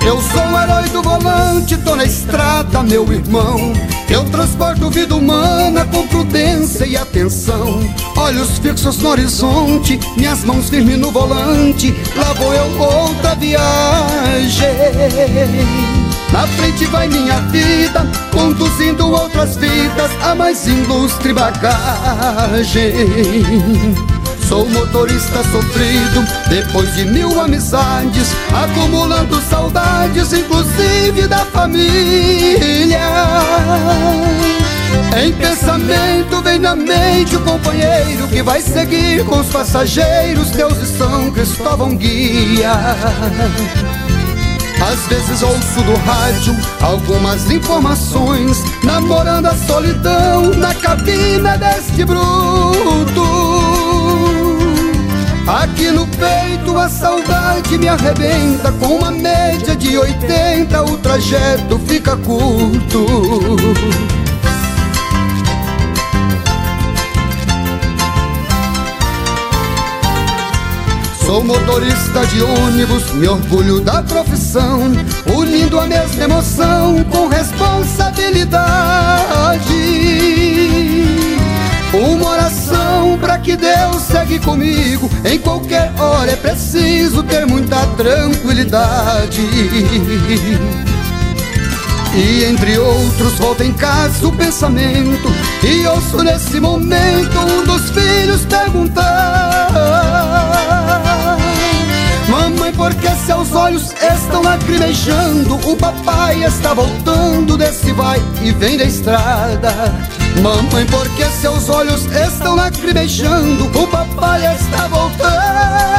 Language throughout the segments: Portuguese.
Eu sou o herói do volante, tô na estrada, meu irmão. Eu transporto vida humana com prudência e atenção. Olhos fixos no horizonte, minhas mãos firmes no volante. Lá vou eu outra viagem. Na frente vai minha vida, conduzindo outras vidas a mais ilustre bagagem. Sou motorista sofrido, depois de 1000 amizades, acumulando saudades, inclusive da família. Em pensamento vem na mente o companheiro que vai seguir com os passageiros, Deus e São Cristóvão guia. Às vezes ouço do rádio algumas informações, namorando a solidão na cabina deste bruto. Aqui no peito a saudade me arrebenta, com uma média de 80 o trajeto fica curto. Sou motorista de ônibus, me orgulho da profissão, unindo a mesma emoção com responsabilidade. Uma oração pra que Deus segue comigo, em qualquer hora é preciso ter muita tranquilidade. E entre outros volta em casa o pensamento, e ouço nesse momento um dos filhos perguntar: mamãe, por que seus olhos estão lacrimejando? O papai está voltando desse vai e vem da estrada. Mamãe, por que seus olhos estão lacrimejando? O papai está voltando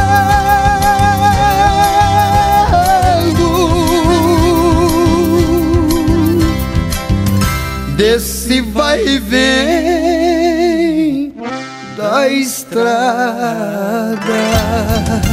desse vai e vem da estrada.